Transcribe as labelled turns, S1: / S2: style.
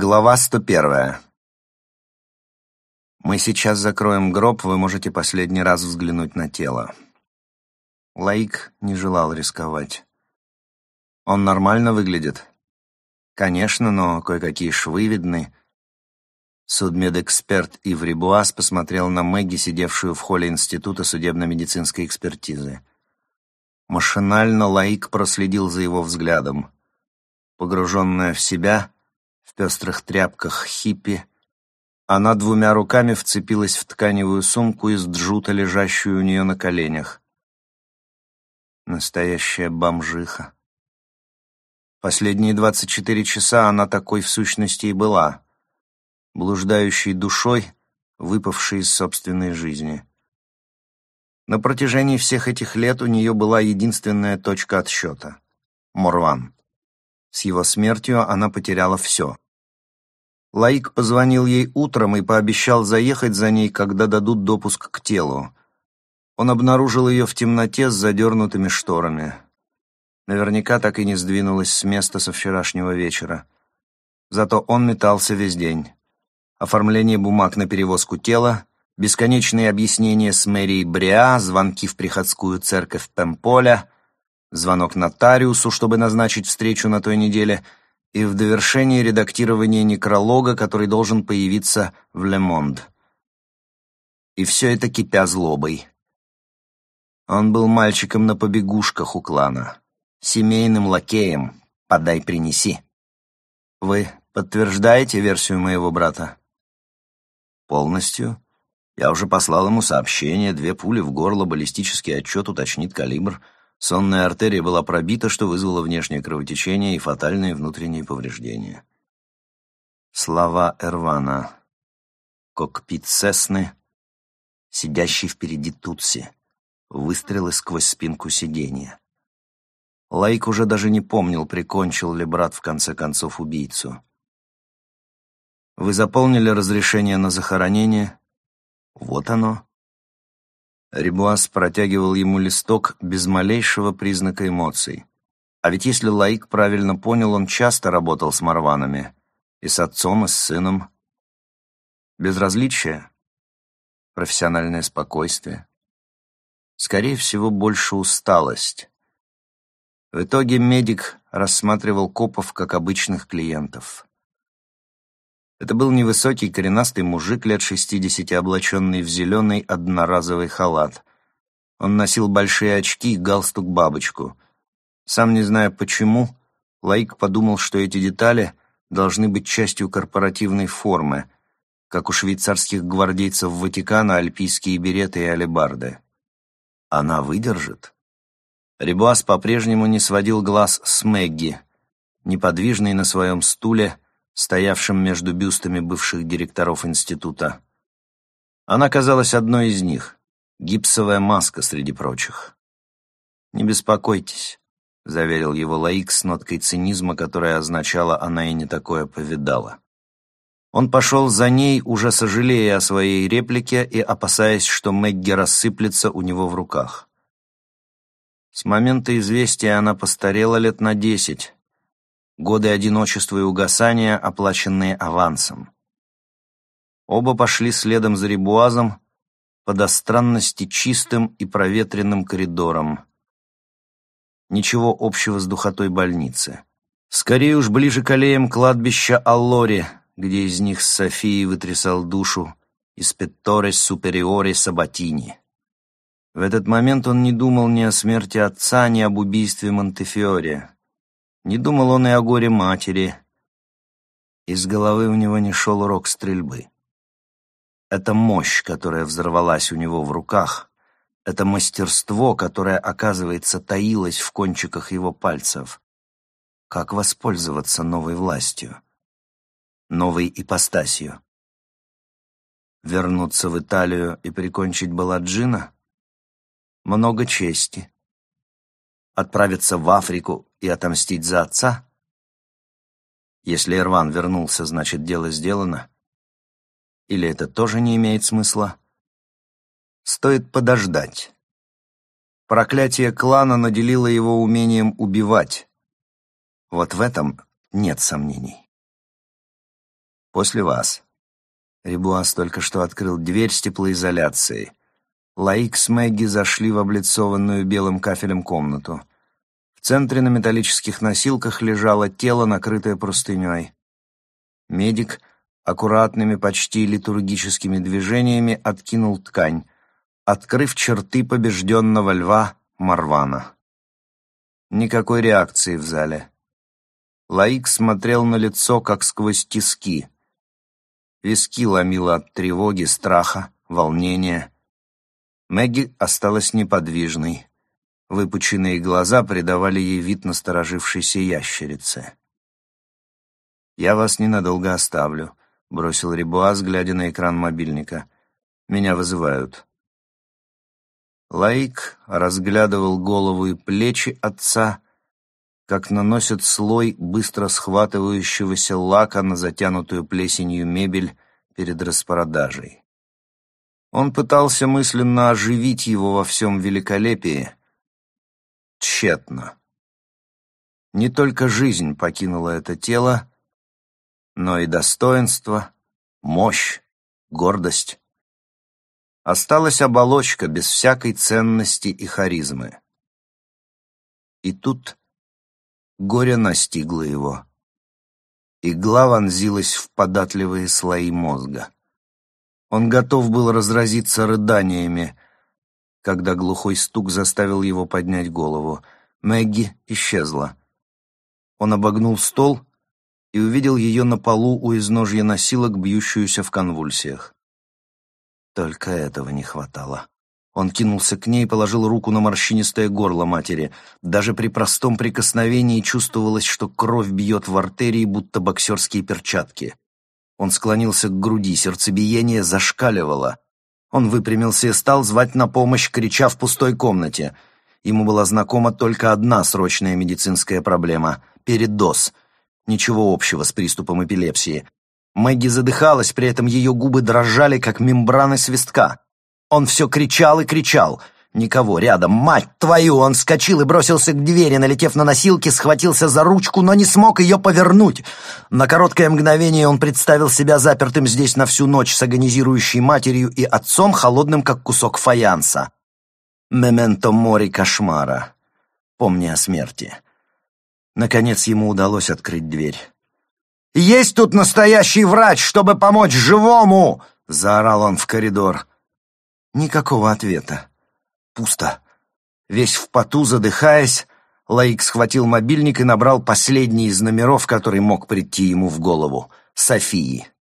S1: Глава 101. Мы сейчас закроем гроб, вы можете последний раз взглянуть на тело. Лаик не желал рисковать. Он нормально выглядит? Конечно, но кое-какие швы видны. Судмедэксперт Иври Буас посмотрел на Мэгги, сидевшую в холле Института судебно-медицинской экспертизы. Машинально Лаик проследил за его взглядом. Погруженная в себя, в пестрых тряпках хиппи, она двумя руками вцепилась в тканевую сумку из джута, лежащую у нее на коленях. Настоящая бомжиха. Последние 24 часа она такой в сущности и была, блуждающей душой, выпавшей из собственной жизни. На протяжении всех этих лет у нее была единственная точка отсчета — Морван. С его смертью она потеряла все. Лаик позвонил ей утром и пообещал заехать за ней, когда дадут допуск к телу. Он обнаружил ее в темноте с задернутыми шторами. Наверняка так и не сдвинулась с места со вчерашнего вечера. Зато он метался весь день. Оформление бумаг на перевозку тела, бесконечные объяснения с мэрией Бриа, звонки в приходскую церковь Пемполя, звонок нотариусу, чтобы назначить встречу на той неделе, и в довершении редактирование некролога, который должен появиться в «Ле Монд». И все это кипя злобой. Он был мальчиком на побегушках у клана, семейным лакеем «подай-принеси». Вы подтверждаете версию моего брата? Полностью. Я уже послал ему сообщение, 2 пули в горло, баллистический отчет уточнит калибр. Сонная артерия была пробита, что вызвало внешнее кровотечение и фатальные внутренние повреждения. Слова Эрвана. Кокпит Сесны, сидящий впереди Тутси. Выстрелы сквозь спинку сиденья. Лаик уже даже не помнил, прикончил ли брат в конце концов убийцу. Вы заполнили разрешение на захоронение? Вот оно. Рибуас протягивал ему листок без малейшего признака эмоций. А ведь если Лаик правильно понял, он часто работал с Марванами. И с отцом, и с сыном. Безразличие? Профессиональное спокойствие? Скорее всего, больше усталость. В итоге медик рассматривал копов как обычных клиентов. Это был невысокий коренастый мужик лет 60, облаченный в зеленый одноразовый халат. Он носил большие очки и галстук-бабочку. Сам не зная почему, Лаик подумал, что эти детали должны быть частью корпоративной формы, как у швейцарских гвардейцев Ватикана альпийские береты и алебарды. Она выдержит? Рибуас по-прежнему не сводил глаз с Мэгги, неподвижной на своем стуле, стоявшим между бюстами бывших директоров института. Она казалась одной из них, гипсовая маска среди прочих. «Не беспокойтесь», — заверил его Лаик с ноткой цинизма, которая означала «она и не такое повидала». Он пошел за ней, уже сожалея о своей реплике и опасаясь, что Мэгги рассыплется у него в руках. С момента известия она постарела лет на 10. Годы одиночества и угасания, оплаченные авансом. Оба пошли следом за Рибуазом по до странности чистым и проветренным коридорам. Ничего общего с духотой больницы. Скорее уж ближе к аллеям кладбища Аллори, где из них с Софией вытрясал душу «Испетторе супериоре Сабатини». В этот момент он не думал ни о смерти отца, ни об убийстве Монтефиоре. Не думал он и о горе матери. Из головы у него не шел урок стрельбы. Это мощь, которая взорвалась у него в руках, это мастерство, которое, оказывается, таилось в кончиках его пальцев. Как воспользоваться новой властью, новой ипостасью? Вернуться в Италию и прикончить Баладжина? Много чести. Отправиться в Африку и отомстить за отца? Если Эрван вернулся, значит, дело сделано? Или это тоже не имеет смысла? Стоит подождать. Проклятие клана наделило его умением убивать. Вот в этом нет сомнений. «После вас». Рибуаз только что открыл дверь с теплоизоляцией. Лаик с Мэгги зашли в облицованную белым кафелем комнату. В центре на металлических носилках лежало тело, накрытое простыней. Медик аккуратными, почти литургическими движениями откинул ткань, открыв черты побежденного льва Марвана. Никакой реакции в зале. Лаик смотрел на лицо, как сквозь тиски. Виски ломило от тревоги, страха, волнения. Мэгги осталась неподвижной. Выпученные глаза придавали ей вид насторожившейся ящерицы. «Я вас ненадолго оставлю», — бросил Рибуаз, глядя на экран мобильника. «Меня вызывают». Лаик разглядывал голову и плечи отца, как наносят слой быстро схватывающегося лака на затянутую плесенью мебель перед распродажей. Он пытался мысленно оживить его во всем великолепии. Тщетно. Не только жизнь покинула это тело, но и достоинство, мощь, гордость. Осталась оболочка без всякой ценности и харизмы. И тут горе настигло его. Игла вонзилась в податливые слои мозга. Он готов был разразиться рыданиями, когда глухой стук заставил его поднять голову. Мэгги исчезла. Он обогнул стол и увидел ее на полу у изножья носилок, бьющуюся в конвульсиях. Только этого не хватало. Он кинулся к ней и положил руку на морщинистое горло матери. Даже при простом прикосновении чувствовалось, что кровь бьет в артерии, будто боксерские перчатки. Он склонился к груди, сердцебиение зашкаливало. Он выпрямился и стал звать на помощь, крича в пустой комнате. Ему была знакома только одна срочная медицинская проблема — передоз. Ничего общего с приступом эпилепсии. Мэгги задыхалась, при этом ее губы дрожали, как мембраны свистка. Он все кричал и кричал. Никого рядом. «Мать твою!» Он вскочил и бросился к двери, налетев на носилки, схватился за ручку, но не смог ее повернуть. На короткое мгновение он представил себя запертым здесь на всю ночь с агонизирующей матерью и отцом, холодным, как кусок фаянса. «Мементо мори кошмара». Помни о смерти. Наконец ему удалось открыть дверь. «Есть тут настоящий врач, чтобы помочь живому!» — заорал он в коридор. Никакого ответа. Пусто. Весь в поту, задыхаясь, Лаик схватил мобильник и набрал последний из номеров, который мог прийти ему в голову — Софии.